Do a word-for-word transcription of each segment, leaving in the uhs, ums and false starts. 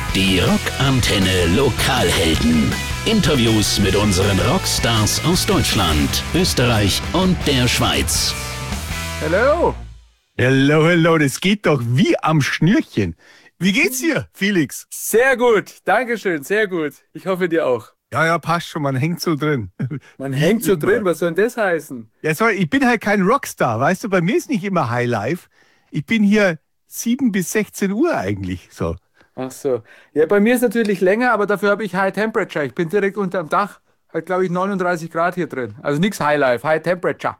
Die Rockantenne Lokalhelden. Interviews mit unseren Rockstars aus Deutschland, Österreich und der Schweiz. Hallo. Hallo, hallo, das geht doch wie am Schnürchen. Wie geht's dir, Felix? Sehr gut, Dankeschön, sehr gut. Ich hoffe dir auch. Ja, ja, passt schon, man hängt so drin. Man hängt so drin, was soll denn das heißen? Ja, sorry, ich bin halt kein Rockstar, weißt du, bei mir ist nicht immer Highlife. Ich bin hier sieben bis sechzehn Uhr eigentlich, so. Ach so. Ja, bei mir ist natürlich länger, aber dafür habe ich High Temperature. Ich bin direkt unterm Dach, hat glaube ich neununddreißig Grad hier drin. Also nichts Highlife, High Temperature.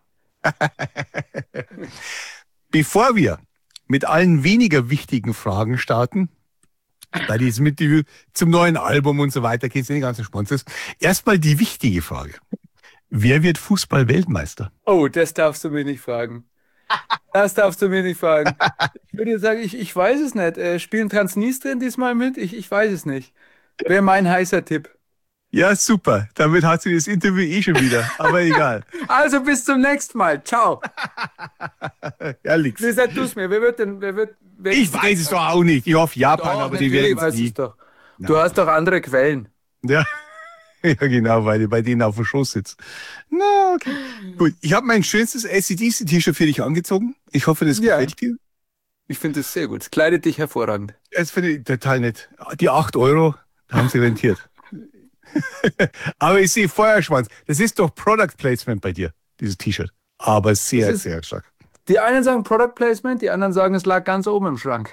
Bevor wir mit allen weniger wichtigen Fragen starten, bei diesem Interview zum neuen Album und so weiter, kennst du die ganzen Sponsors. Erstmal die wichtige Frage. Wer wird Fußball-Weltmeister? Oh, das darfst du mir nicht fragen. Das darfst du mir nicht fragen. Ich würde jetzt sagen, ich, ich weiß es nicht. Äh, spielen Transnistrien diesmal mit? Ich, ich weiß es nicht. Wäre mein heißer Tipp. Ja, super. Damit hat sie das Interview eh schon wieder. Aber egal. Also bis zum nächsten Mal. Ciao. Alex. Wie sagst du es mir? Wer wird denn... Wer wird, wer Ich weiß es doch auch nicht. Ich hoffe Japan, doch, aber die werden es weiß nie. es doch. Du hast doch andere Quellen. Ja. Ja, genau, weil ich bei denen auf dem Schoß sitze. Na, okay. Gut, ich habe mein schönstes A C D C-T-Shirt für dich angezogen. Ich hoffe, das Ja. gefällt dir. Ich finde es sehr gut. Es kleidet dich hervorragend. Das finde ich total nett. Die acht Euro haben sie rentiert. Aber ich sehe Feuerschwanz. Das ist doch Product Placement bei dir, dieses T-Shirt. Aber sehr, Das ist- sehr stark. Die einen sagen Product Placement, die anderen sagen, es lag ganz oben im Schrank.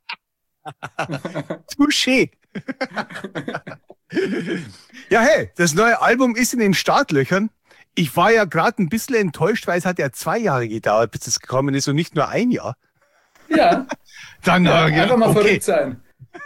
Touché. Ja, hey, das neue Album ist in den Startlöchern. Ich war ja gerade ein bisschen enttäuscht, weil es hat ja zwei Jahre gedauert, bis es gekommen ist und nicht nur ein Jahr. Ja, Dann ja äh, einfach mal okay. verrückt sein.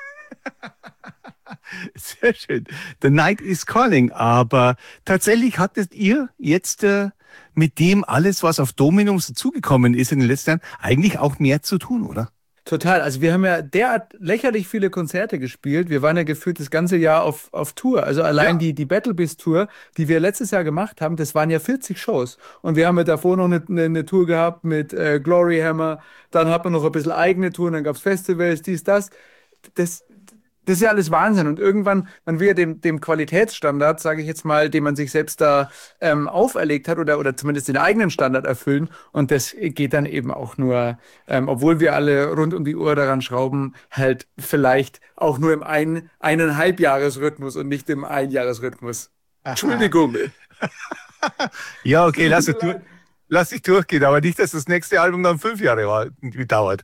Sehr schön. The Night is Calling. Aber tatsächlich hattet ihr jetzt äh, mit dem alles, was auf Dominums dazugekommen ist in den letzten Jahren, eigentlich auch mehr zu tun, oder? Total. Also wir haben ja derart lächerlich viele Konzerte gespielt. Wir waren ja gefühlt das ganze Jahr auf, auf Tour. Also allein Ja. die, die Battle Beast Tour, die wir letztes Jahr gemacht haben, das waren ja vierzig Shows. Und wir haben ja davor noch eine, eine, eine Tour gehabt mit äh, Glory Hammer. Dann hat man noch ein bisschen eigene Touren, dann gab es Festivals, dies, das. Das, das ist ja alles Wahnsinn. Und irgendwann, man will ja dem, dem Qualitätsstandard, sage ich jetzt mal, den man sich selbst da ähm, auferlegt hat oder, oder zumindest den eigenen Standard erfüllen. Und das geht dann eben auch nur, ähm, obwohl wir alle rund um die Uhr daran schrauben, halt vielleicht auch nur im ein, eineinhalb Jahresrhythmus und nicht im Einjahresrhythmus. Entschuldigung. Ja, okay, lass es durch, lass dich durchgehen, aber nicht, dass das nächste Album dann fünf Jahre war, dauert.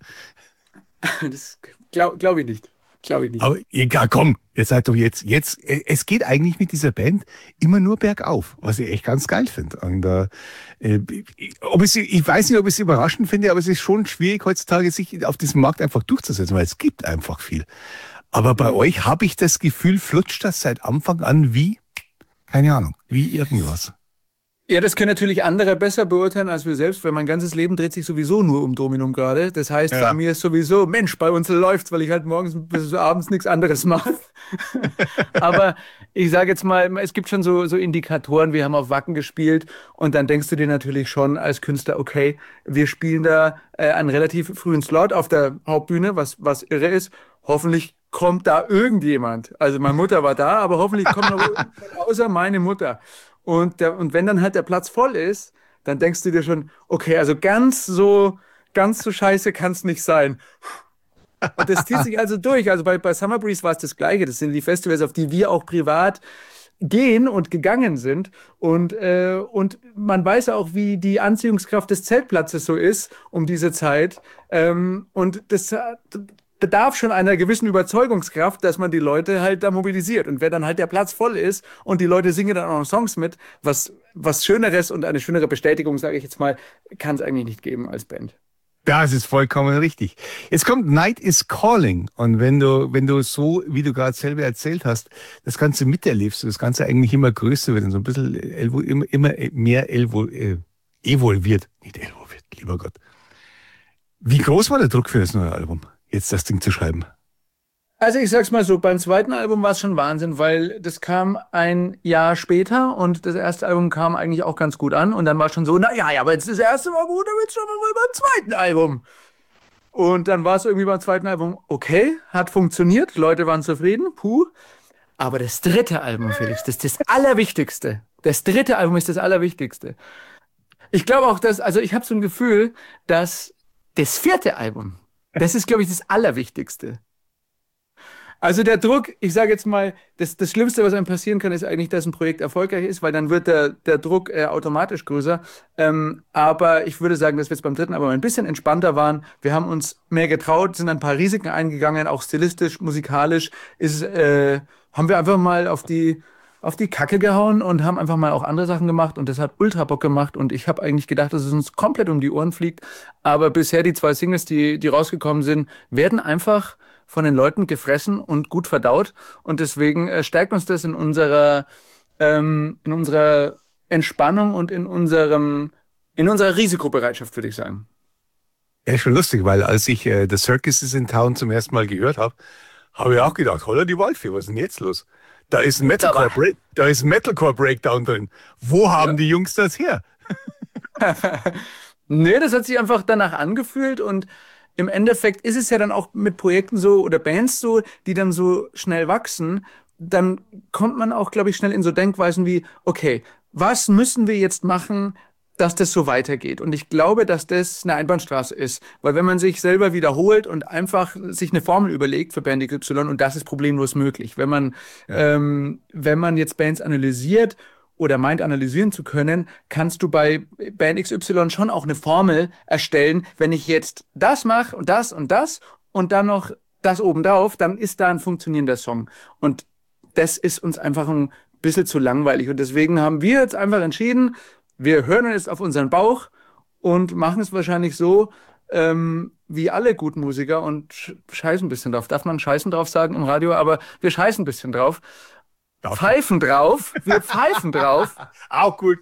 Das glaube glaub ich nicht. Glaube ich nicht. Aber egal, komm, jetzt seid doch jetzt, jetzt, äh, es geht eigentlich mit dieser Band immer nur bergauf, was ich echt ganz geil finde. Und, äh, äh, ob es, ich weiß nicht, ob ich es überraschend finde, aber es ist schon schwierig heutzutage, sich auf diesem Markt einfach durchzusetzen, weil es gibt einfach viel. Aber bei euch habe ich das Gefühl, flutscht das seit Anfang an wie, keine Ahnung, wie irgendwas. Ja, das können natürlich andere besser beurteilen als wir selbst, weil mein ganzes Leben dreht sich sowieso nur um Dominum gerade. Das heißt, Ja. bei mir ist sowieso, Mensch, bei uns läuft's, weil ich halt morgens bis abends nichts anderes mache. Aber ich sage jetzt mal, es gibt schon so, so Indikatoren, wir haben auf Wacken gespielt und dann denkst du dir natürlich schon als Künstler, okay, wir spielen da äh, einen relativ frühen Slot auf der Hauptbühne, was, was irre ist. Hoffentlich kommt da irgendjemand. Also meine Mutter war da, aber hoffentlich kommt noch irgendjemand außer meine Mutter. Und, der, und wenn dann halt der Platz voll ist, dann denkst du dir schon, okay, also ganz so, ganz so scheiße kann es nicht sein. Und das zieht sich also durch. Also bei, bei Summer Breeze war es das Gleiche. Das sind die Festivals, auf die wir auch privat gehen und gegangen sind. Und, äh, und man weiß auch, wie die Anziehungskraft des Zeltplatzes so ist um diese Zeit. Ähm, und das bedarf schon einer gewissen Überzeugungskraft, dass man die Leute halt da mobilisiert. Und wenn dann halt der Platz voll ist und die Leute singen dann auch noch Songs mit, was, was Schöneres und eine schönere Bestätigung, sage ich jetzt mal, kann es eigentlich nicht geben als Band. Das ist vollkommen richtig. Jetzt kommt Night is Calling. Und wenn du, wenn du so, wie du gerade selber erzählt hast, das Ganze miterlebst, das Ganze eigentlich immer größer wird und so ein bisschen elvo, immer, immer mehr elvo, äh, evolviert. Nicht evolviert, lieber Gott. Wie groß war der Druck für das neue Album, jetzt das Ding zu schreiben? Also ich sag's mal so, beim zweiten Album war es schon Wahnsinn, weil das kam ein Jahr später und das erste Album kam eigentlich auch ganz gut an und dann war schon so, naja, ja, aber jetzt das erste war gut, aber jetzt schauen wir mal beim zweiten Album. Und dann war es irgendwie beim zweiten Album okay, hat funktioniert, Leute waren zufrieden, puh. Aber das dritte Album, Felix, das ist das Allerwichtigste. Das dritte Album ist das Allerwichtigste. Ich glaube auch, dass, also ich habe so ein Gefühl, dass das vierte Album, das ist, glaube ich, das Allerwichtigste. Also der Druck, ich sage jetzt mal, das, das Schlimmste, was einem passieren kann, ist eigentlich, dass ein Projekt erfolgreich ist, weil dann wird der, der Druck äh, automatisch größer. Ähm, aber ich würde sagen, dass wir jetzt beim dritten Album ein bisschen entspannter waren. Wir haben uns mehr getraut, sind ein paar Risiken eingegangen, auch stilistisch, musikalisch ist, äh, haben wir einfach mal auf die, auf die Kacke gehauen und haben einfach mal auch andere Sachen gemacht und das hat ultra Bock gemacht und ich habe eigentlich gedacht, dass es uns komplett um die Ohren fliegt. Aber bisher die zwei Singles, die, die rausgekommen sind, werden einfach von den Leuten gefressen und gut verdaut. Und deswegen äh, stärkt uns das in unserer, ähm, in unserer Entspannung und in unserem, in unserer Risikobereitschaft, würde ich sagen. Ja, ist schon lustig, weil als ich äh, The Circus is in Town zum ersten Mal gehört habe, habe ich auch gedacht, holla die Waldfee, was ist denn jetzt los? Da ist ein Metalcore, Break, da ist ein Metalcore Breakdown drin. Wo haben ja. die Jungs das her? Nee, das hat sich einfach danach angefühlt und im Endeffekt ist es ja dann auch mit Projekten so oder Bands so, die dann so schnell wachsen, dann kommt man auch, glaube ich, schnell in so Denkweisen wie, okay, was müssen wir jetzt machen, dass das so weitergeht? Und ich glaube, dass das eine Einbahnstraße ist, weil wenn man sich selber wiederholt und einfach sich eine Formel überlegt für Band X Y und das ist problemlos möglich, wenn man, ja. ähm, wenn man jetzt Bands analysiert oder meint, analysieren zu können, kannst du bei Band X Y schon auch eine Formel erstellen. Wenn ich jetzt das mache und das und das und dann noch das obendrauf, dann ist da ein funktionierender Song. Und das ist uns einfach ein bisschen zu langweilig. Und deswegen haben wir jetzt einfach entschieden, wir hören jetzt auf unseren Bauch und machen es wahrscheinlich so, ähm, wie alle guten Musiker und scheißen ein bisschen drauf. Darf man scheißen drauf sagen im Radio? Aber wir scheißen ein bisschen drauf. Pfeifen drauf, wir pfeifen drauf. Auch gut.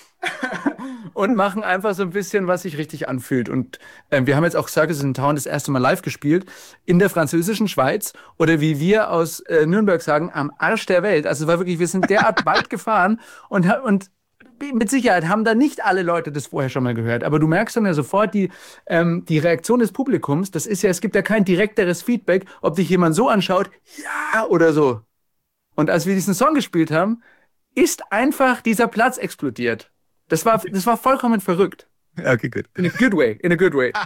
Und machen einfach so ein bisschen, was sich richtig anfühlt. Und äh, wir haben jetzt auch Circus in Town das erste Mal live gespielt in der französischen Schweiz oder wie wir aus äh, Nürnberg sagen, am Arsch der Welt. Also es war wirklich, wir sind derart weit gefahren und, und mit Sicherheit haben da nicht alle Leute das vorher schon mal gehört. Aber du merkst dann ja sofort die, ähm, die Reaktion des Publikums. Das ist ja, es gibt ja kein direkteres Feedback, ob dich jemand so anschaut, ja oder so. Und als wir diesen Song gespielt haben, ist einfach dieser Platz explodiert. Das war, das war vollkommen verrückt. Okay, gut. In a good way, in a good way.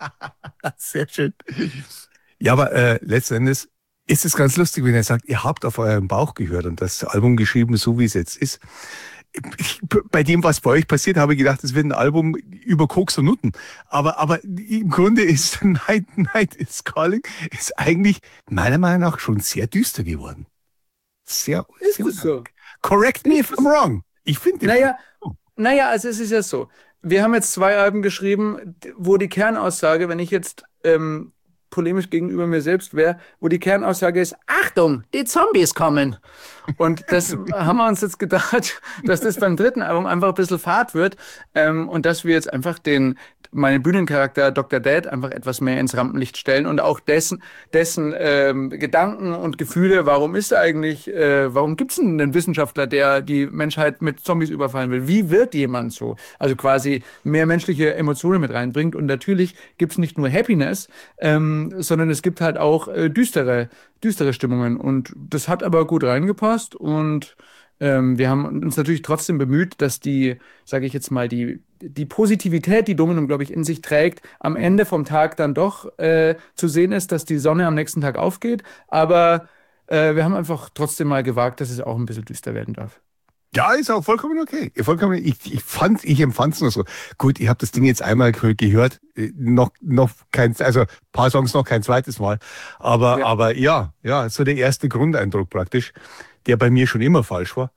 Sehr schön. Ja, aber äh, letzten Endes ist es ganz lustig, wenn ihr sagt, ihr habt auf eurem Bauch gehört und das Album geschrieben, so wie es jetzt ist. Ich, bei dem, was bei euch passiert, habe ich gedacht, es wird ein Album über Koks und Nutten. Aber, aber im Grunde ist Night, Night is Calling ist eigentlich meiner Meinung nach schon sehr düster geworden. Sehr, ist sehr es so? Correct me if I'm wrong. Ich finde. Naja, naja, also es ist ja so. Wir haben jetzt zwei Alben geschrieben, wo die Kernaussage, wenn ich jetzt ähm, polemisch gegenüber mir selbst wäre, wo die Kernaussage ist, Achtung, die Zombies kommen. Und das haben wir uns jetzt gedacht, dass das beim dritten Album einfach ein bisschen fad wird ähm, und dass wir jetzt einfach den meinen Bühnencharakter Doktor Dad einfach etwas mehr ins Rampenlicht stellen und auch dessen, dessen ähm, Gedanken und Gefühle, warum ist eigentlich, äh, warum gibt es einen Wissenschaftler, der die Menschheit mit Zombies überfallen will? Wie wird jemand so? Also quasi mehr menschliche Emotionen mit reinbringt und natürlich gibt es nicht nur Happiness, ähm, sondern es gibt halt auch äh, düstere, düstere Stimmungen und das hat aber gut reingepasst und ähm, wir haben uns natürlich trotzdem bemüht, dass die, sage ich jetzt mal, die, die Positivität, die Dominum, glaube ich, in sich trägt, am Ende vom Tag dann doch äh, zu sehen ist, dass die Sonne am nächsten Tag aufgeht. Aber äh, wir haben einfach trotzdem mal gewagt, dass es auch ein bisschen düster werden darf. Ja, ist auch vollkommen okay. Vollkommen, ich, ich fand, ich empfand es nur so. Gut, ich habe das Ding jetzt einmal gehört, noch, noch kein, also ein paar Songs noch kein zweites Mal. Aber, ja. aber ja, ja, so der erste Grundeindruck praktisch, der bei mir schon immer falsch war.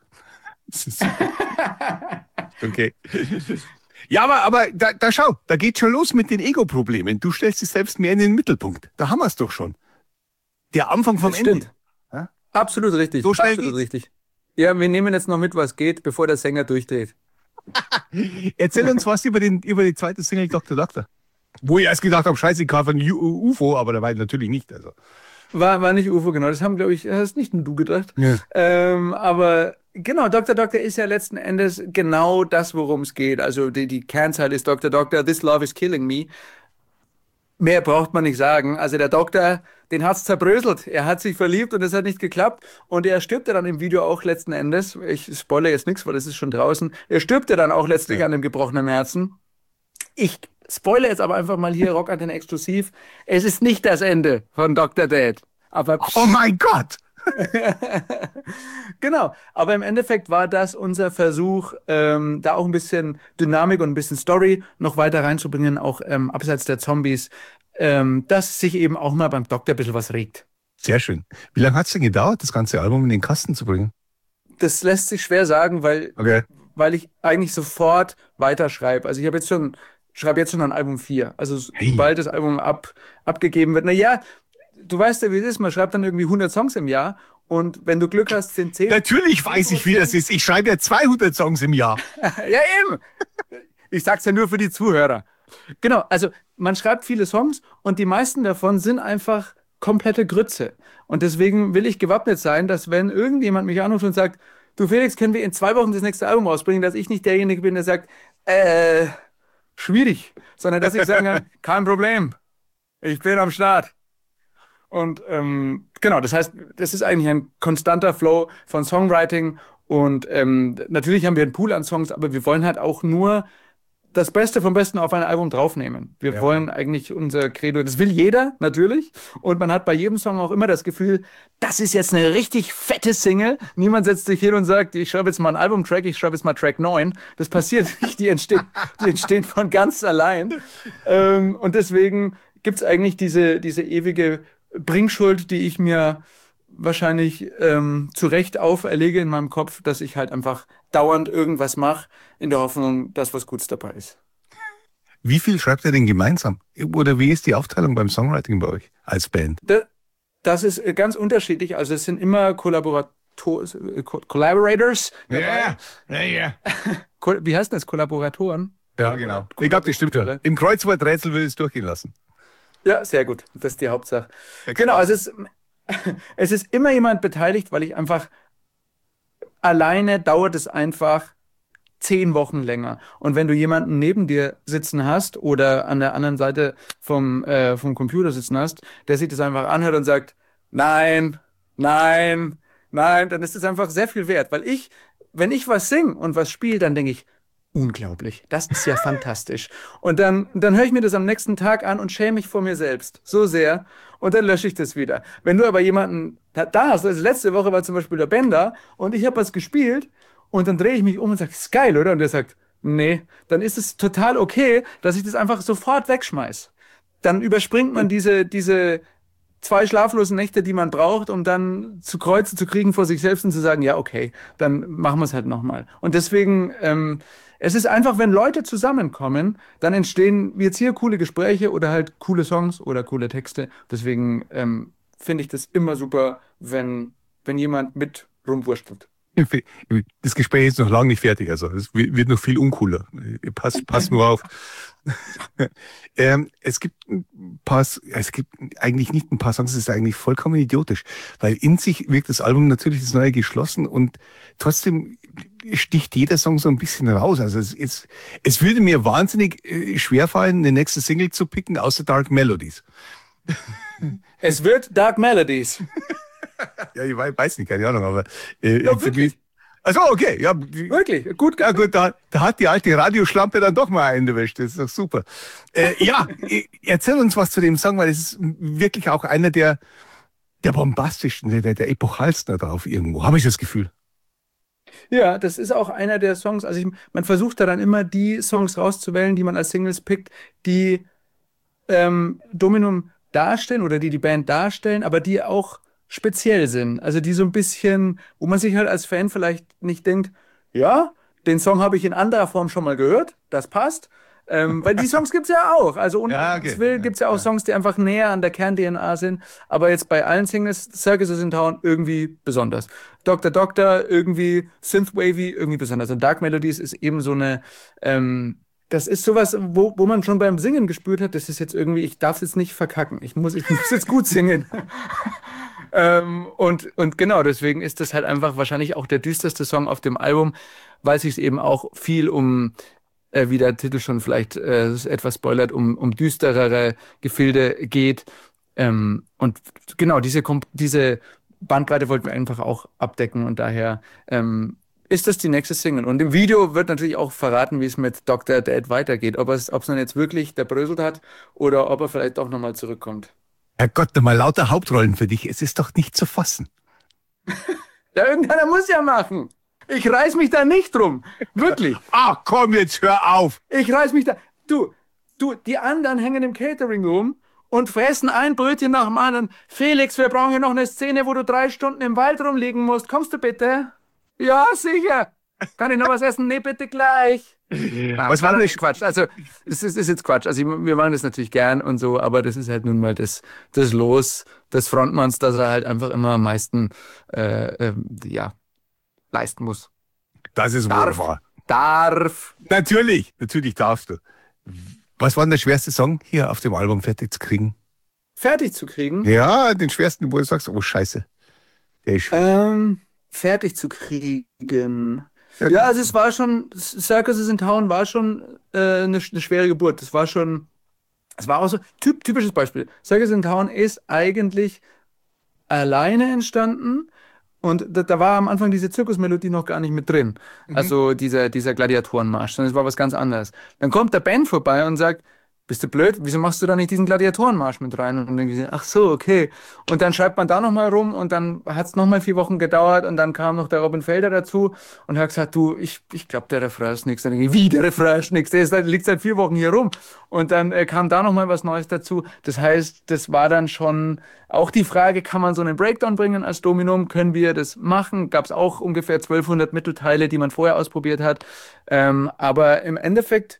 Okay. Ja, aber, aber da, da schau, da geht schon los mit den Ego-Problemen. Du stellst dich selbst mehr in den Mittelpunkt. Da haben wir es doch schon. Der Anfang vom das Ende. Stimmt. Ja? Absolut richtig. So schnell Absolut geht's. richtig. Ja, wir nehmen jetzt noch mit, was geht, bevor der Sänger durchdreht. Erzähl uns was über, den, über die zweite Single Doktor Doktor. Wo ich erst gedacht habe, scheiße, ich kaufe ein U F O, aber da war ich natürlich nicht. Also. War, war nicht U F O, genau. Das haben, glaube ich, hast nicht nur du gedacht. Ja. Ähm, aber genau, Doktor Doktor ist ja letzten Endes genau das, worum es geht. Also die, die Kernzeile ist Doktor Doktor, this love is killing me. Mehr braucht man nicht sagen. Also der Doktor, den hat's zerbröselt. Er hat sich verliebt und es hat nicht geklappt. Und er stirbt ja dann im Video auch letzten Endes. Ich spoilere jetzt nichts, weil das ist schon draußen. Er stirbt ja dann auch letztlich ja. an dem gebrochenen Herzen. Ich spoilere jetzt aber einfach mal hier Rockantenne exklusiv. Es ist nicht das Ende von Doktor Dad. Aber oh mein Gott! Genau, aber im Endeffekt war das unser Versuch, ähm, da auch ein bisschen Dynamik und ein bisschen Story noch weiter reinzubringen, auch ähm, abseits der Zombies, ähm, dass sich eben auch mal beim Doktor ein bisschen was regt. Sehr schön. Wie lange hat es denn gedauert, das ganze Album in den Kasten zu bringen? Das lässt sich schwer sagen, weil, okay. weil ich eigentlich sofort weiterschreibe. Also ich habe jetzt schon, schreibe jetzt schon an Album vier. Also hey. sobald das Album ab, abgegeben wird. Naja, du weißt ja, wie es ist. Man schreibt dann irgendwie hundert Songs im Jahr. Und wenn du Glück hast, sind zehn... Natürlich weiß ich, wie das ist. Ich schreibe ja zweihundert Songs im Jahr. Ja, eben. Ich sag's ja nur für die Zuhörer. Genau, also man schreibt viele Songs und die meisten davon sind einfach komplette Grütze. Und deswegen will ich gewappnet sein, dass wenn irgendjemand mich anruft und sagt, du Felix, können wir in zwei Wochen das nächste Album rausbringen, dass ich nicht derjenige bin, der sagt, äh, schwierig. Sondern dass ich sagen kann, kein Problem. Ich bin am Start. Und ähm, genau, das heißt, das ist eigentlich ein konstanter Flow von Songwriting und ähm, natürlich haben wir einen Pool an Songs, aber wir wollen halt auch nur das Beste vom Besten auf ein Album draufnehmen. Wir ja. wollen eigentlich unser Credo, das will jeder natürlich und man hat bei jedem Song auch immer das Gefühl, das ist jetzt eine richtig fette Single. Niemand setzt sich hin und sagt, ich schreibe jetzt mal einen Albumtrack, ich schreibe jetzt mal Track neun. Das passiert nicht, die entstehen, die entstehen von ganz allein. Ähm, und deswegen gibt es eigentlich diese, diese ewige Bringschuld, die ich mir wahrscheinlich ähm, zu Recht auferlege in meinem Kopf, dass ich halt einfach dauernd irgendwas mache, in der Hoffnung, dass was Gutes dabei ist. Wie viel schreibt ihr denn gemeinsam? Oder wie ist die Aufteilung beim Songwriting bei euch als Band? Das, das ist ganz unterschiedlich. Also es sind immer Kollaborator, Collaborators. Ja, ja, ja. Wie heißt das? Kollaboratoren? Ja, genau. Ich glaube, das stimmt ja. Im Kreuzworträtsel will ich es durchgehen lassen. Ja, sehr gut. Das ist die Hauptsache. Genau, also es, es ist immer jemand beteiligt, weil ich einfach alleine dauert es einfach zehn Wochen länger. Und wenn du jemanden neben dir sitzen hast oder an der anderen Seite vom, äh, vom Computer sitzen hast, der sich das einfach anhört und sagt, nein, nein, nein, dann ist es einfach sehr viel wert. Weil ich, wenn ich was singe und was spiele, dann denke ich, unglaublich, das ist ja fantastisch. Und dann, dann höre ich mir das am nächsten Tag an und schäme mich vor mir selbst so sehr und dann lösche ich das wieder. Wenn du aber jemanden da hast, also letzte Woche war zum Beispiel der Bender und ich habe was gespielt und dann drehe ich mich um und sage, ist geil, oder? Und der sagt, nee, dann ist es total okay, dass ich das einfach sofort wegschmeiß. Dann überspringt man diese, diese zwei schlaflose Nächte, die man braucht, um dann zu Kreuze zu kriegen vor sich selbst und zu sagen, ja, okay, dann machen wir es halt nochmal. Und deswegen, ähm, es ist einfach, wenn Leute zusammenkommen, dann entstehen jetzt hier coole Gespräche oder halt coole Songs oder coole Texte. Deswegen ähm, finde ich das immer super, wenn, wenn jemand mit rumwurschtelt. Das Gespräch ist noch lange nicht fertig, also es wird noch viel uncooler. Pass, pass nur auf. ähm, es gibt ein paar, es gibt eigentlich nicht ein paar Songs, es ist eigentlich vollkommen idiotisch, weil in sich wirkt das Album natürlich das Neue geschlossen und trotzdem sticht jeder Song so ein bisschen raus. Also es, es, es würde mir wahnsinnig schwerfallen, eine nächste Single zu picken, außer Dark Melodies. Es wird Dark Melodies. Ja, ich weiß nicht, keine Ahnung, aber äh, ja, wirklich? Also okay, ja. Wirklich, gut. Ja, gut, da, da hat die alte Radioschlampe dann doch mal eingewischt, das ist doch super. Äh, ja, erzähl uns was zu dem Song, weil es ist wirklich auch einer der, der bombastischsten, der, der epochalsten da drauf irgendwo, habe ich das Gefühl. Ja, das ist auch einer der Songs, also ich, man versucht da dann immer die Songs rauszuwählen, die man als Singles pickt, die ähm, Dominum darstellen oder die die Band darstellen, aber die auch speziell sind. Also die so ein bisschen, wo man sich halt als Fan vielleicht nicht denkt, ja, den Song habe ich in anderer Form schon mal gehört, das passt. Ähm, weil die Songs gibt es ja auch. Also und ja, okay. Will gibt es ja auch ja. Songs, die einfach näher an der Kern-D N A sind. Aber jetzt bei allen Singles, Circus is in Town irgendwie besonders. Doktor Doktor irgendwie Synthwavy irgendwie besonders. Und Dark Melodies ist eben so eine, ähm, das ist sowas, wo, wo man schon beim Singen gespürt hat, das ist jetzt irgendwie, ich darf es jetzt nicht verkacken. Ich muss, ich muss jetzt gut singen. ähm, und, und genau, deswegen ist das halt einfach wahrscheinlich auch der düsterste Song auf dem Album, weil es sich eben auch viel um äh, wie der Titel schon vielleicht äh, etwas spoilert, um, um düsterere Gefilde geht. Ähm, und genau, diese, Komp- diese Bandbreite wollten wir einfach auch abdecken und daher ähm, ist das die nächste Single. Und im Video wird natürlich auch verraten, wie es mit Doktor Dead weitergeht. Ob es, ob es dann jetzt wirklich der Bröselt hat oder ob er vielleicht auch nochmal zurückkommt. Herrgott, mal lauter Hauptrollen für dich. Es ist doch nicht zu fassen. Ja, irgendeiner muss ja machen. Ich reiß mich da nicht drum. Wirklich. Ach komm, jetzt hör auf. Ich reiß mich da. Du, du, die anderen hängen im Catering rum und fressen ein Brötchen nach dem anderen. Felix, wir brauchen hier noch eine Szene, wo du drei Stunden im Wald rumliegen musst. Kommst du bitte? Ja, sicher. Kann ich noch was essen? Nee, bitte gleich. Na, Was war das? Quatsch. Also, es ist, ist jetzt Quatsch. Also, wir machen das natürlich gern und so, aber das ist halt nun mal das, das Los des Frontmanns, dass er halt einfach immer am meisten, äh, ähm, ja, leisten muss. Das ist Darf. wohl wahr. Darf. Natürlich, natürlich darfst du. Was war denn der schwerste Song hier auf dem Album fertig zu kriegen? Fertig zu kriegen. Ja, den schwersten, wo du sagst, oh Scheiße. Der ist schwer. Ähm, fertig zu kriegen. Ja, also es war schon, Circus is in Town war schon äh, eine, eine schwere Geburt. Das war schon, es war auch so, typ, typisches Beispiel. Circus in Town ist eigentlich alleine entstanden und da, da war am Anfang diese Zirkusmelodie noch gar nicht mit drin. Mhm. Also dieser, dieser Gladiatorenmarsch, sondern es war was ganz anderes. Dann kommt der Band vorbei und sagt, bist du blöd? Wieso machst du da nicht diesen Gladiatorenmarsch mit rein? Und dann denke ich, ach so, okay. Und dann schreibt man da nochmal rum und dann hat es nochmal vier Wochen gedauert und dann kam noch der Robin Felder dazu und hat gesagt, du, ich, ich glaube, der Refrain ist nichts. Dann denke ich, wie, der Refrain ist nichts? Der ist, seit- liegt seit vier Wochen hier rum. Und dann äh, kam da nochmal was Neues dazu. Das heißt, das war dann schon auch die Frage, kann man so einen Breakdown bringen als Dominum? Können wir das machen? Gab es auch ungefähr zwölfhundert Mittelteile, die man vorher ausprobiert hat. Ähm, aber im Endeffekt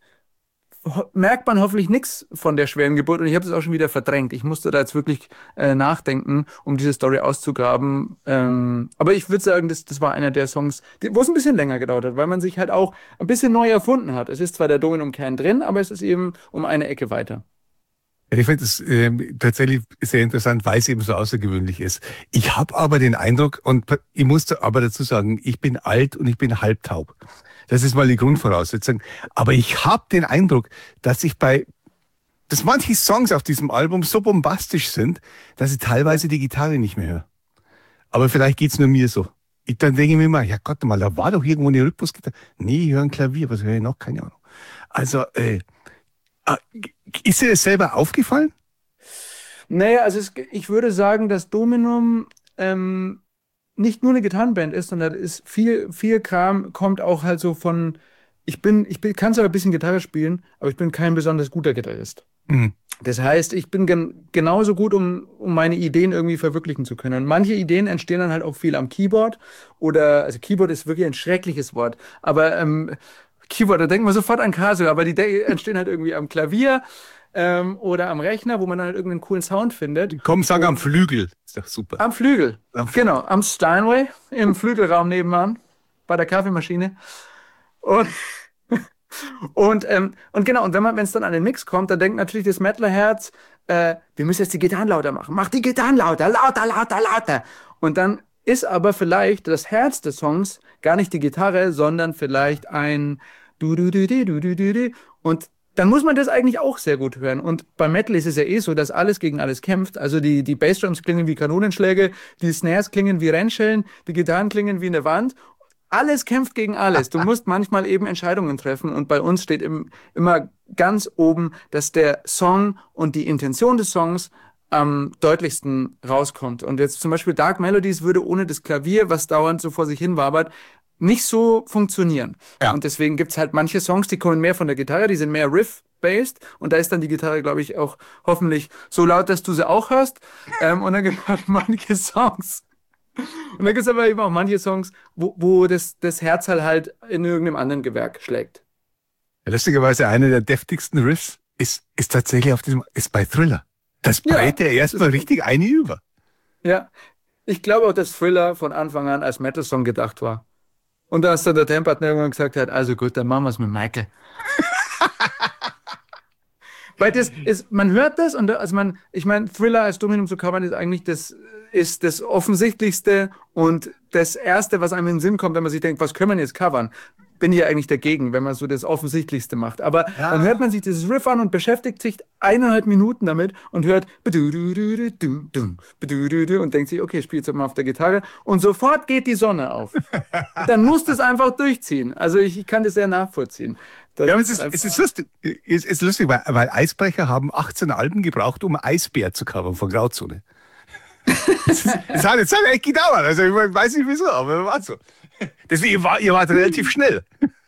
ho- merkt man hoffentlich nichts von der schweren Geburt und ich habe das auch schon wieder verdrängt. Ich musste da jetzt wirklich äh, nachdenken, um diese Story auszugraben. Ähm, aber ich würde sagen, das, das war einer der Songs, die- wo es ein bisschen länger gedauert hat, weil man sich halt auch ein bisschen neu erfunden hat. Es ist zwar der Dominum-Kern drin, aber es ist eben um eine Ecke weiter. Ja, ich finde das ähm, tatsächlich sehr interessant, weil es eben so außergewöhnlich ist. Ich habe aber den Eindruck, und ich muss da aber dazu sagen, ich bin alt und ich bin halbtaub. Das ist mal die Grundvoraussetzung. Aber ich habe den Eindruck, dass ich bei, dass manche Songs auf diesem Album so bombastisch sind, dass ich teilweise die Gitarre nicht mehr höre. Aber vielleicht geht's nur mir so. Ich, dann denke ich mir immer, ja Gott mal, da war doch irgendwo eine Rhythmusgitarre. Nee, ich höre ein Klavier, was höre ich noch? Keine Ahnung. Also, äh, ah, ist dir das selber aufgefallen? Naja, also es, ich würde sagen, dass Dominum ähm, nicht nur eine Gitarrenband ist, sondern ist viel, viel Kram kommt auch halt so von, ich bin, ich bin, kann zwar ein bisschen Gitarre spielen, aber ich bin kein besonders guter Gitarrist. Mhm. Das heißt, ich bin gen genauso gut, um, um meine Ideen irgendwie verwirklichen zu können. Und manche Ideen entstehen dann halt auch viel am Keyboard oder, also Keyboard ist wirklich ein schreckliches Wort, aber ähm, Keyboard, da denken wir sofort an Casio, aber die de entstehen halt irgendwie am Klavier ähm, oder am Rechner, wo man dann halt irgendeinen coolen Sound findet. Komm, sag am Flügel. Ist doch super. Am Flügel, Am Flügel. genau, am Steinway, im Flügelraum nebenan, bei der Kaffeemaschine. Und, und, ähm, und genau, und wenn man, wenn es dann an den Mix kommt, dann denkt natürlich das Mettlerherz, äh, wir müssen jetzt die Gitarren lauter machen. Mach die Gitarren lauter, lauter, lauter, lauter. Und dann ist aber vielleicht das Herz des Songs gar nicht die Gitarre, sondern vielleicht ein du du du du du du du du. Und dann muss man das eigentlich auch sehr gut hören. Und beim Metal ist es ja eh so, dass alles gegen alles kämpft. Also die, die Bassdrums klingen wie Kanonenschläge, die Snares klingen wie Rennschellen, die Gitarren klingen wie eine Wand. Alles kämpft gegen alles. Du musst manchmal eben Entscheidungen treffen. Und bei uns steht im, immer ganz oben, dass der Song und die Intention des Songs am deutlichsten rauskommt. Und jetzt zum Beispiel Dark Melodies würde ohne das Klavier, was dauernd so vor sich hin wabert, nicht so funktionieren. Ja. Und deswegen gibt es halt manche Songs, die kommen mehr von der Gitarre, die sind mehr Riff-based und da ist dann die Gitarre, glaube ich, auch hoffentlich so laut, dass du sie auch hörst. Ähm, und dann gibt es halt manche Songs. Und dann gibt es aber eben auch manche Songs, wo, wo das, das Herz halt, halt in irgendeinem anderen Gewerk schlägt. Ja, lustigerweise einer der deftigsten Riffs ist, ist tatsächlich auf diesem, ist bei Thriller. Das Ja, breit er erstmal richtig eine über. Ja, ich glaube auch, dass Thriller von Anfang an als Metal-Song gedacht war. Und da ist dann der Temp-Partner irgendwann gesagt hat, also gut, dann machen wir es mit Michael. Weil das ist, man hört das und da- also man, ich meine, Thriller als Dominum zu covern ist eigentlich das, ist das Offensichtlichste und das Erste, was einem in den Sinn kommt, wenn man sich denkt, was können wir jetzt covern? bin ich ja eigentlich dagegen, wenn man so das Offensichtlichste macht. Aber Ja. dann hört man sich dieses Riff an und beschäftigt sich eineinhalb Minuten damit und hört und denkt sich, okay, spiel jetzt mal auf der Gitarre und sofort geht die Sonne auf. Dann musst du es einfach durchziehen. Also ich, ich kann das sehr nachvollziehen. Das Ja, aber es ist, einfach- es ist lustig, es ist lustig weil, weil Eisbrecher haben achtzehn Alben gebraucht, um Eisbär zu covern von Grauzone. Das, ist, das, hat, das hat echt gedauert. Also ich weiß nicht wieso, aber war so. Deswegen, ihr, war, ihr wart relativ schnell.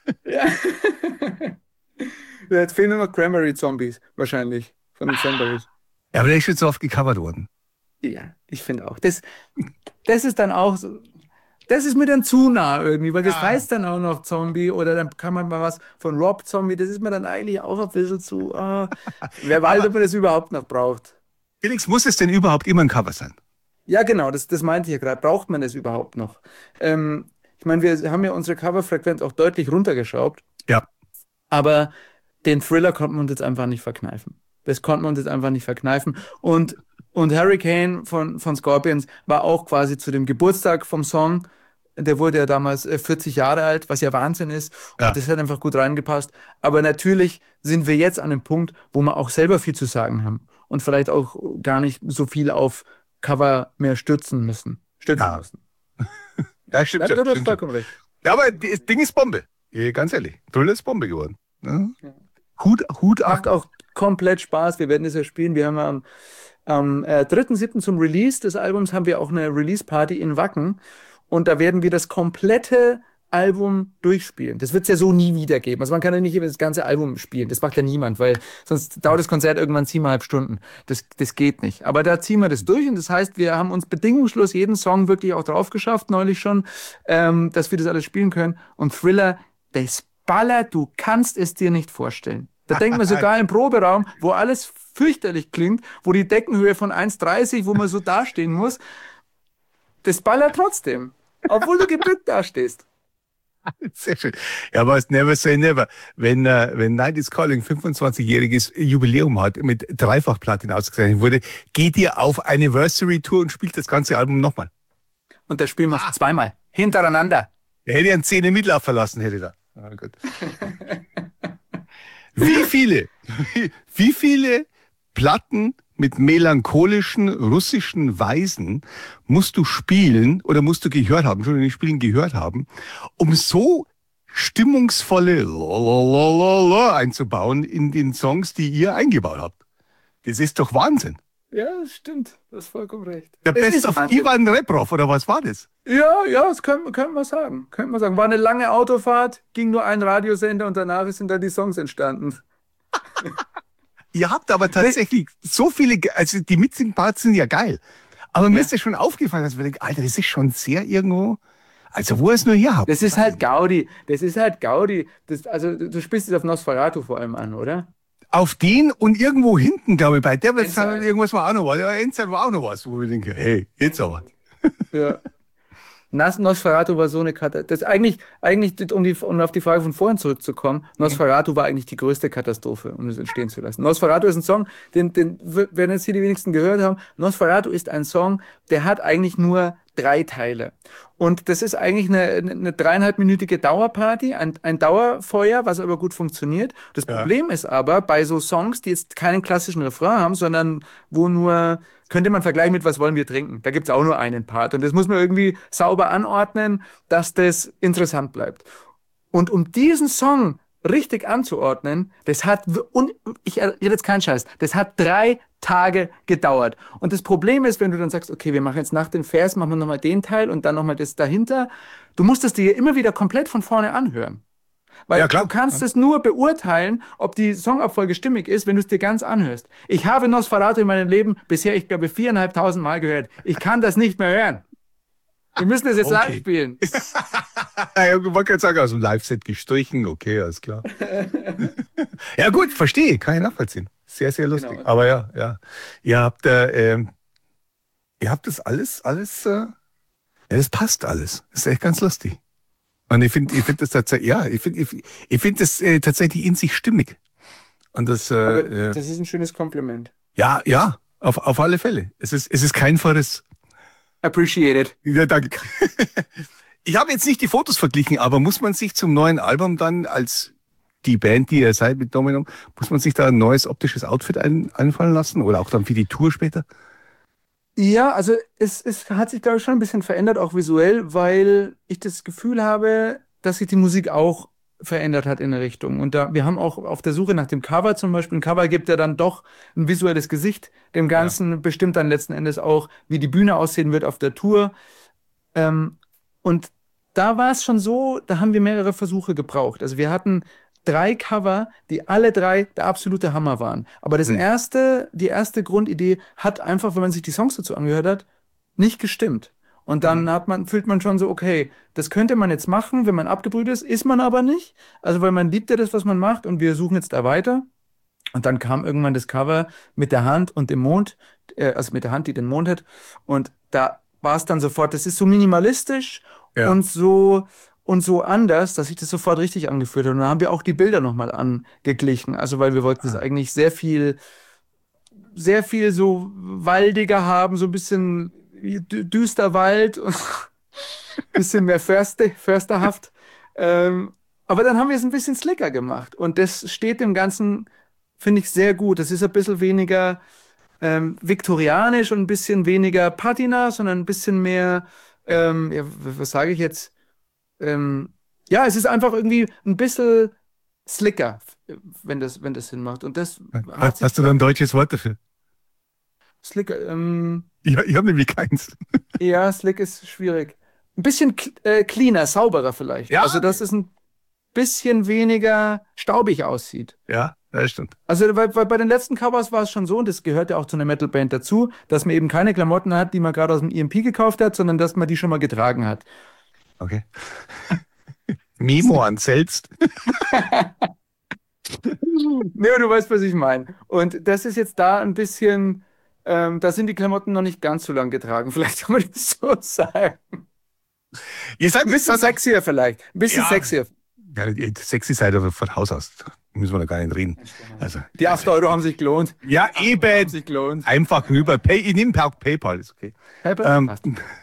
Jetzt fehlen nur noch Cranberry Zombies, wahrscheinlich, von den Cranberries. Ja, aber der ist schon so oft gecovert worden. Ja, ich finde auch. Das, das ist dann auch so, das ist mir dann zu nah irgendwie, weil das Ja. heißt dann auch noch Zombie oder dann kann man mal was von Rob Zombie, das ist mir dann eigentlich auch ein bisschen zu, ah, wer weiß, ob man das überhaupt noch braucht. Felix, muss es denn überhaupt immer ein Cover sein? Ja, genau, das, das meinte ich ja gerade. Braucht man das überhaupt noch? Ähm, ich meine, wir haben ja unsere Coverfrequenz auch deutlich runtergeschraubt, Ja. aber den Thriller konnten wir uns jetzt einfach nicht verkneifen. Das konnten wir uns jetzt einfach nicht verkneifen. Und, und Hurricane von, von Scorpions war auch quasi zu dem Geburtstag vom Song. Der wurde ja damals äh, vierzig Jahre alt, was ja Wahnsinn ist. Und Ja. das hat einfach gut reingepasst. Aber natürlich sind wir jetzt an einem Punkt, wo wir auch selber viel zu sagen haben. Und vielleicht auch gar nicht so viel auf Cover mehr stützen müssen. Stützen Ja. müssen. Ja, stimmt. Ja, schon, du hast stimmt schon. vollkommen recht. Ja, aber das Ding ist Bombe. Ja, ganz ehrlich. Thriller ist Bombe geworden. Ja. Hut, Hut ab. Macht auch komplett Spaß. Wir werden das ja spielen. Wir haben am, am äh, dritten siebten zum Release des Albums haben wir auch eine Release-Party in Wacken. Und da werden wir das komplette Album durchspielen. Das wird es ja so nie wieder geben. Also man kann ja nicht das ganze Album spielen. Das macht ja niemand, weil sonst dauert das Konzert irgendwann siebeneinhalb Stunden. Das, das geht nicht. Aber da ziehen wir das durch und das heißt, wir haben uns bedingungslos jeden Song wirklich auch drauf geschafft, neulich schon, ähm, dass wir das alles spielen können. Und Thriller, das ballert, du kannst es dir nicht vorstellen. Da denkt man sogar im Proberaum, wo alles fürchterlich klingt, wo die Deckenhöhe von eins dreißig, wo man so dastehen muss, das ballert trotzdem. Obwohl du gebückt dastehst. Sehr schön. Ja, aber es never say never. Wenn, äh, wenn Night is Calling fünfundzwanzigjähriges Jubiläum hat, mit Dreifachplatin ausgezeichnet wurde, geht ihr auf Anniversary-Tour und spielt das ganze Album nochmal. Und das spielen wir zweimal. Hintereinander. Der hätte ja einen Zehner Mitlauf verlassen, hätte da. Ah, gut. Wie viele, wie, wie viele Platten mit melancholischen russischen Weisen musst du spielen oder musst du gehört haben, schon nicht spielen, gehört haben, um so stimmungsvolle Lalalala einzubauen in den Songs, die ihr eingebaut habt? Das ist doch Wahnsinn. Ja, das stimmt. Du hast vollkommen recht. Der Es Best ist of Wahnsinn. Ivan Reprov, oder was war das? Ja, ja, das können, können wir sagen. Können wir sagen. War eine lange Autofahrt, ging nur ein Radiosender und danach sind dann die Songs entstanden. Ihr habt aber tatsächlich so viele, ge- also die Mitsing-Parts sind ja geil. Aber mir ist das schon aufgefallen, dass wir denken, Alter, das ist schon sehr irgendwo, also wo ihr es nur her habt. Das ist halt Gaudi. Das ist halt Gaudi. Das, also du du spielst es auf Nosferatu vor allem an, oder? Auf den und irgendwo hinten, glaube ich, bei der wird Endzeit. irgendwas war auch noch was. Ja, Endzeit war auch noch was, wo ich denke, hey, jetzt aber. Ja. Nas Nosferatu war so eine Katastrophe. Das eigentlich, eigentlich, um, die, um auf die Frage von vorhin zurückzukommen, Nosferatu war eigentlich die größte Katastrophe, um es entstehen zu lassen. Nosferatu ist ein Song, den, den werden jetzt hier die wenigsten gehört haben. Nosferatu ist ein Song, der hat eigentlich nur drei Teile. Und das ist eigentlich eine, eine dreieinhalbminütige Dauerparty, ein, ein Dauerfeuer, was aber gut funktioniert. Das Ja. Problem ist aber, bei so Songs, die jetzt keinen klassischen Refrain haben, sondern wo nur, könnte man vergleichen mit Was wollen wir trinken? Da gibt es auch nur einen Part. Und das muss man irgendwie sauber anordnen, dass das interessant bleibt. Und um diesen Song richtig anzuordnen, das hat, w- und ich rede jetzt keinen Scheiß, das hat drei Tage gedauert. Und das Problem ist, wenn du dann sagst, okay, wir machen jetzt nach dem Vers, machen wir nochmal den Teil und dann nochmal das dahinter, du musst es dir immer wieder komplett von vorne anhören. Weil Ja, klar. du kannst es nur beurteilen, ob die Songabfolge stimmig ist, wenn du es dir ganz anhörst. Ich habe Nosferatu in meinem Leben bisher, ich glaube, viereinhalbtausend Mal gehört. Ich kann das nicht mehr hören. Wir müssen das jetzt Okay. live spielen. Ja, ich wollte gerade sagen, aus dem Live-Set gestrichen, okay, alles klar. Ja gut, verstehe, kann ich nachvollziehen. Sehr, sehr lustig. Genau. Aber ja, ja. Ihr habt, äh, ähm, ihr habt das alles, alles, äh, ja, das passt alles. Das ist echt ganz lustig. Und ich finde, ich finde das tatsächlich, ja, ich finde, ich, ich finde das äh, tatsächlich in sich stimmig. Und das, äh, Aber äh, das ist ein schönes Kompliment. ja, ja, auf, auf alle Fälle. Es ist, es ist kein Verriss. Appreciated. Ja, danke. Ich habe jetzt nicht die Fotos verglichen, aber muss man sich zum neuen Album dann als die Band, die ihr seid mit Dominum, muss man sich da ein neues optisches Outfit ein, einfallen lassen oder auch dann für die Tour später? Ja, also es, es hat sich, glaube ich, schon ein bisschen verändert, auch visuell, weil ich das Gefühl habe, dass sich die Musik auch verändert hat in eine Richtung. Und da, wir haben auch auf der Suche nach dem Cover zum Beispiel, ein Cover gibt ja dann doch ein visuelles Gesicht dem Ganzen, ja. Bestimmt dann letzten Endes auch, wie die Bühne aussehen wird auf der Tour. Ähm, und da war es schon so, da haben wir mehrere Versuche gebraucht. Also wir hatten drei Cover, die alle drei der absolute Hammer waren. Aber das Mhm. erste, die erste Grundidee hat einfach, wenn man sich die Songs dazu angehört hat, nicht gestimmt. Und dann Mhm. hat man, fühlt man schon so, okay, das könnte man jetzt machen, wenn man abgebrüht ist, ist man aber nicht. Also weil man liebt ja das, was man macht und wir suchen jetzt da weiter. Und dann kam irgendwann das Cover mit der Hand und dem Mond, äh, also mit der Hand, die den Mond hat. Und da war es dann sofort, das ist so minimalistisch Ja. und so und so anders, dass sich das sofort richtig angefühlt hat. Und dann haben wir auch die Bilder nochmal angeglichen. Also weil wir wollten es Ah. eigentlich sehr viel, sehr viel so waldiger haben, so ein bisschen dü- düster Wald und ein bisschen mehr Förste, försterhaft. Ähm, aber dann haben wir es ein bisschen slicker gemacht. Und das steht dem Ganzen, finde ich, sehr gut. Das ist ein bisschen weniger ähm, viktorianisch und ein bisschen weniger Patina, sondern ein bisschen mehr, ähm, ja, w- was sage ich jetzt? Ähm, ja, es ist einfach irgendwie ein bisschen slicker, wenn das, wenn das Sinn macht. Und das hat Hast, sich hast du da ein deutsches Wort dafür? slicker, ähm, Ja, ich habe nämlich keins. ja, slick ist schwierig. Ein bisschen cl- äh, cleaner, sauberer vielleicht. Ja. Also, dass es ein bisschen weniger staubig aussieht. Ja, das stimmt. Also, weil, weil bei den letzten Covers war es schon so, und das gehört ja auch zu einer Metalband dazu, dass man eben keine Klamotten hat, die man gerade aus dem E M P gekauft hat, sondern dass man die schon mal getragen hat. Okay. Memo an Selbst. Nee, du weißt, was ich meine. Und das ist jetzt da ein bisschen, ähm, da sind die Klamotten noch nicht ganz so lang getragen. Vielleicht kann man das so sagen. Ihr seid Ein bisschen sexier vielleicht. Ein bisschen Ja. sexier. Ja, die sexy Seite von Haus aus. Da müssen wir da gar nicht reden. Also, Die acht Euro haben sich gelohnt. ja, Haben eben. sich gelohnt. Einfach rüber. Pay, ich nehme auch PayPal, ist okay. Pepper? Ähm, Passt.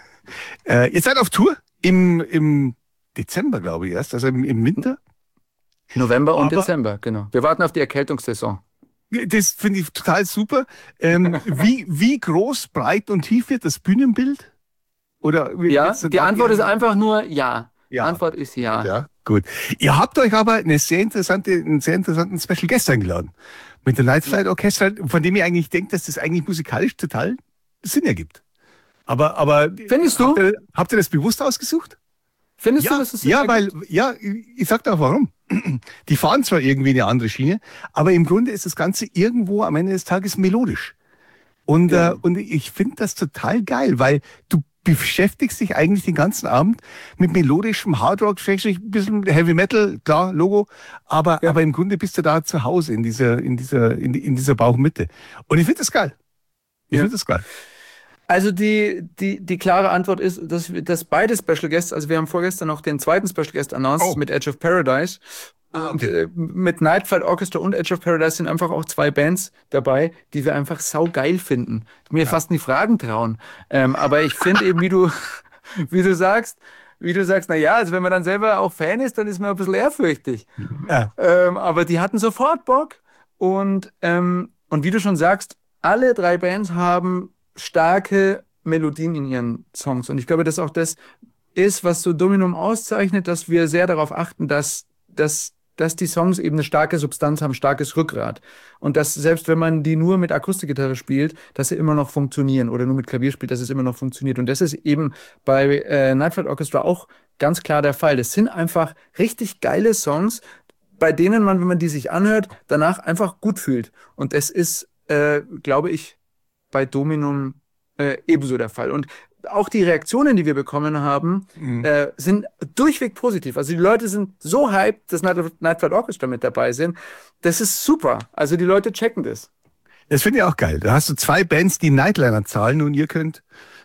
äh, ihr seid auf Tour im, im Dezember, glaube ich, erst, also im, im Winter. November und Aber- Dezember, genau. Wir warten auf die Erkältungssaison. Das finde ich total super. Ähm, wie, wie groß, breit und tief wird das Bühnenbild? Oder wie- Ja, wird's die da Antwort ist irgendwie- einfach nur ja. Die Ja. Antwort ist ja. Ja, gut. Ihr habt euch aber eine sehr interessante, einen sehr interessanten Special Guest eingeladen. Mit der Night Flight Orchestra, von dem ihr eigentlich denkt, dass das eigentlich musikalisch total Sinn ergibt. Aber, aber. Findest du? Habt ihr, habt ihr das bewusst ausgesucht? Findest Ja, du, dass es ja, weil, ja, ich sag dir auch warum. Die fahren zwar irgendwie eine andere Schiene, aber im Grunde ist das Ganze irgendwo am Ende des Tages melodisch. Und, Ja. äh, und ich finde das total geil, weil du beschäftigst dich eigentlich den ganzen Abend mit melodischem Hardrock, ein bisschen Heavy Metal, klar, Logo, aber, Ja. aber im Grunde bist du da zu Hause in dieser, in dieser, in, in dieser Bauchmitte. Und ich finde das geil. Ich Ja. finde das geil. Also die, die, die klare Antwort ist, dass, wir- dass beide Special Guests, also wir haben vorgestern noch den zweiten Special Guest announced Oh. mit Edge of Paradise. Ah, Und okay. äh, mit Night Flight Orchestra und Edge of Paradise sind einfach auch zwei Bands dabei, die wir einfach saugeil finden. Mir fast nie Fragen trauen. Ähm, aber ich finde eben, wie du, wie du sagst, wie du sagst, na ja, also wenn man dann selber auch Fan ist, dann ist man ein bisschen ehrfürchtig. Ja. Ähm, aber die hatten sofort Bock. Und, ähm, und wie du schon sagst, alle drei Bands haben starke Melodien in ihren Songs. Und ich glaube, dass auch das ist, was so Dominum auszeichnet, dass wir sehr darauf achten, dass, dass, dass die Songs eben eine starke Substanz haben, starkes Rückgrat. Und dass selbst wenn man die nur mit Akustikgitarre spielt, dass sie immer noch funktionieren. Oder nur mit Klavier spielt, dass es immer noch funktioniert. Und das ist eben bei äh, Night Flight Orchestra auch ganz klar der Fall. Das sind einfach richtig geile Songs, bei denen man, wenn man die sich anhört, danach einfach gut fühlt. Und das ist, äh, glaube ich, bei Dominum äh, ebenso der Fall. Und auch die Reaktionen, die wir bekommen haben, Mhm. äh, sind durchweg positiv. Also die Leute sind so hyped, dass Night, Night Flight Orchestra mit dabei sind. Das ist super. Also die Leute checken das. Das finde ich auch geil. Da hast du zwei Bands, die Nightliner zahlen und ihr könnt.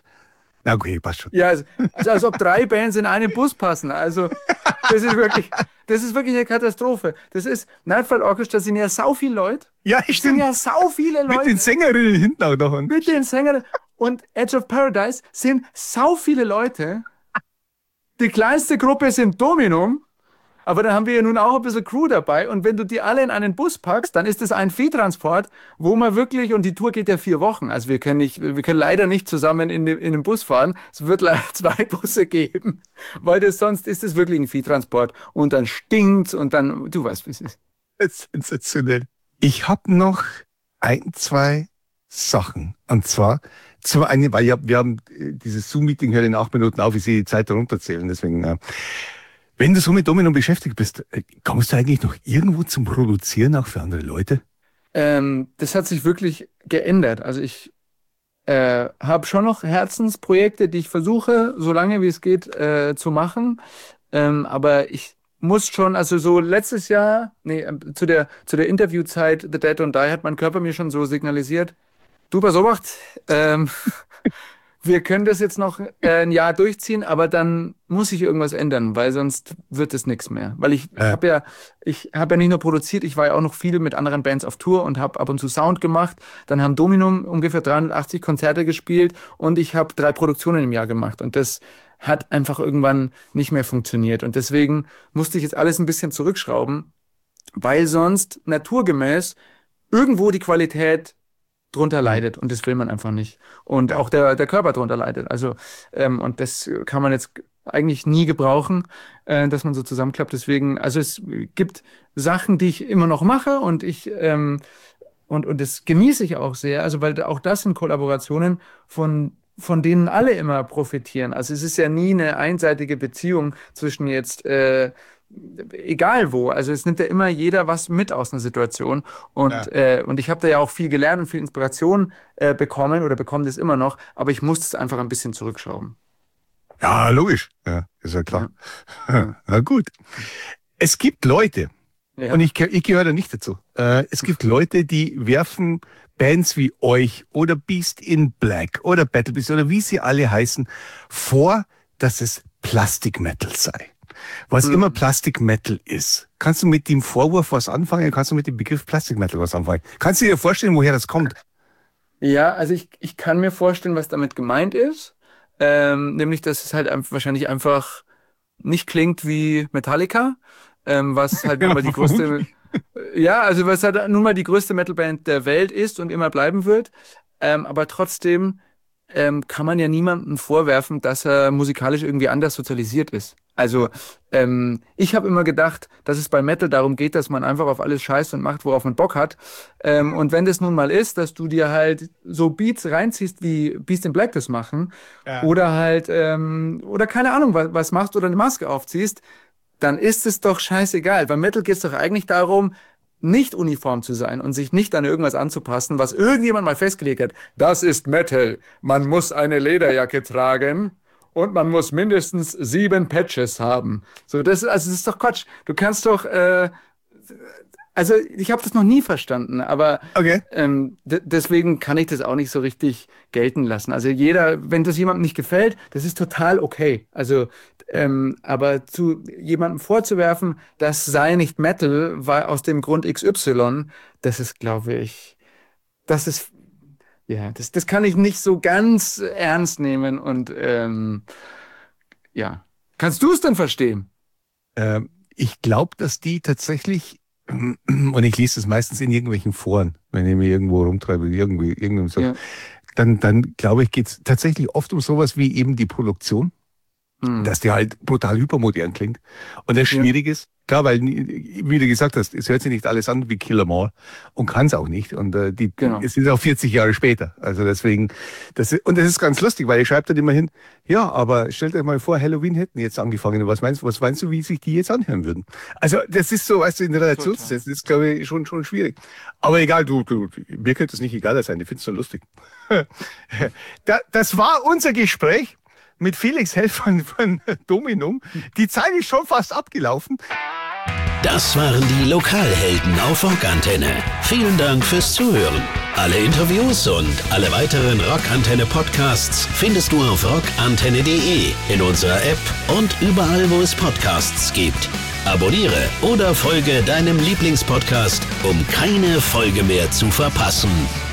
Na okay, passt schon. Ja, also, also als ob drei Bands in einen Bus passen. Also das ist wirklich, das ist wirklich eine Katastrophe. Das ist, Night Flight Orchestra sind ja sau viele Leute. Ja, Das sind stimmt. ja sau viele Mit Leute. den Sängerinnen hinten auch noch. Mit den Sängern. Und Edge of Paradise sind sau viele Leute. die kleinste Gruppe sind Dominum, aber dann haben wir ja nun auch ein bisschen Crew dabei. Und wenn du die alle in einen Bus packst, dann ist es ein Viehtransport, wo man wirklich, und die Tour geht ja vier Wochen, also wir können nicht, wir können leider nicht zusammen in, in den Bus fahren. Es wird leider zwei Busse geben, weil das, sonst ist es wirklich ein Viehtransport. Und dann stinkt's und dann, du weißt, wie es ist. Das ist sensationell. Ich habe noch ein, zwei Sachen. Und zwar, zum einen, weil ja, wir haben dieses Zoom-Meeting hört in acht Minuten auf, ich sehe die Zeit runterzählen, deswegen, äh, wenn du so mit Dominum beschäftigt bist, kommst du eigentlich noch irgendwo zum Produzieren, auch für andere Leute? Ähm, das hat sich wirklich geändert. Also ich äh, habe schon noch Herzensprojekte, die ich versuche, so lange wie es geht, äh, zu machen. Ähm, aber ich muss schon, also so letztes Jahr, nee, äh, zu der, zu der Interviewzeit The Dead Don't Die hat mein Körper mir schon so signalisiert, du, pass auf, ähm, wir können das jetzt noch äh, ein Jahr durchziehen, aber dann muss ich irgendwas ändern, weil sonst wird es nichts mehr. Weil ich Ja. habe ja, ich habe ja nicht nur produziert, ich war ja auch noch viel mit anderen Bands auf Tour und habe ab und zu Sound gemacht. Dann haben Dominum ungefähr dreihundertachtzig Konzerte gespielt und ich habe drei Produktionen im Jahr gemacht. Und das hat einfach irgendwann nicht mehr funktioniert. Und deswegen musste ich jetzt alles ein bisschen zurückschrauben, weil sonst naturgemäß irgendwo die Qualität drunter leidet und das will man einfach nicht. Und auch der, der Körper drunter leidet. Also, ähm, und das kann man jetzt eigentlich nie gebrauchen, äh, dass man so zusammenklappt. Deswegen, also es gibt Sachen, die ich immer noch mache und ich, ähm, und, und das genieße ich auch sehr, also weil auch das sind Kollaborationen, von, von denen alle immer profitieren. Also es ist ja nie eine einseitige Beziehung zwischen jetzt, äh, egal wo, also es nimmt ja immer jeder was mit aus einer Situation und, Ja. äh, und ich habe da ja auch viel gelernt und viel Inspiration äh, bekommen oder bekomme das immer noch, aber ich muss es einfach ein bisschen zurückschrauben. Ja, logisch. Ja, ist ja klar. Na gut. Es gibt Leute, Ja. und ich, ge- ich gehöre da nicht dazu, äh, es gibt Leute, die werfen Bands wie euch oder Beast in Black oder Battle Beast oder wie sie alle heißen, vor, dass es Plastic Metal sei. Was Mhm. immer Plastic Metal ist. Kannst du mit dem Vorwurf was anfangen? Kannst du mit dem Begriff Plastic Metal was anfangen? Kannst du dir vorstellen, woher das kommt? Ja, also ich, ich kann mir vorstellen, was damit gemeint ist. Ähm, nämlich, dass es halt einfach, wahrscheinlich einfach nicht klingt wie Metallica, ähm, was halt nun mal die größte, ja, also was halt nun mal die größte Metalband der Welt ist und immer bleiben wird. Ähm, aber trotzdem ähm, kann man ja niemandem vorwerfen, dass er musikalisch irgendwie anders sozialisiert ist. Also ähm, ich habe immer gedacht, dass es bei Metal darum geht, dass man einfach auf alles scheißt und macht, worauf man Bock hat. Ähm, und wenn das nun mal ist, dass du dir halt so Beats reinziehst, wie Beast in Black das machen, Ja. oder halt, ähm, oder keine Ahnung, was, was machst oder eine Maske aufziehst, dann ist es doch scheißegal. Bei Metal geht es doch eigentlich darum, nicht uniform zu sein und sich nicht an irgendwas anzupassen, was irgendjemand mal festgelegt hat. Das ist Metal. Man muss eine Lederjacke tragen und man muss mindestens sieben Patches haben. So, das, also das ist doch Quatsch. Du kannst doch, äh, also ich habe das noch nie verstanden, aber Okay. ähm, d- deswegen kann ich das auch nicht so richtig gelten lassen. Also jeder, wenn das jemandem nicht gefällt, das ist total okay. Also, ähm, aber zu jemandem vorzuwerfen, das sei nicht Metal, weil aus dem Grund X Y, das ist, glaube ich, das ist, ja, das, das kann ich nicht so ganz ernst nehmen und ähm, ja. Kannst du es denn verstehen? Ähm, ich glaube, dass die tatsächlich, und ich lese das meistens in irgendwelchen Foren, wenn ich mich irgendwo rumtreibe, irgendwie, irgendwo so, Ja. dann, dann glaube ich, geht es tatsächlich oft um sowas wie eben die Produktion, Hm. dass die halt brutal hypermodern klingt. Und das Ja. schwierig ist, klar, weil, wie du gesagt hast, es hört sich nicht alles an wie Kill 'Em All und kann es auch nicht. Und äh, die, Genau. es ist auch vierzig Jahre später. Also deswegen, das ist, und das ist ganz lustig, weil ich schreibe dann immer hin, ja, aber stellt euch mal vor, Halloween hätten jetzt angefangen. Was meinst, was meinst du, wie sich die jetzt anhören würden? Also das ist so, weißt du, in Relation zu Total. setzen, das ist, glaube ich, schon, schon schwierig. Aber egal, du, du, mir könnte es nicht egal sein, ich finde es so lustig. da, das war unser Gespräch mit Felix Hell von, von Dominum. Die Zeit ist schon fast abgelaufen. Das waren die Lokalhelden auf Rockantenne. Vielen Dank fürs Zuhören. Alle Interviews und alle weiteren Rockantenne-Podcasts findest du auf rockantenne punkt de, in unserer App und überall, wo es Podcasts gibt. Abonniere oder folge deinem Lieblingspodcast, um keine Folge mehr zu verpassen.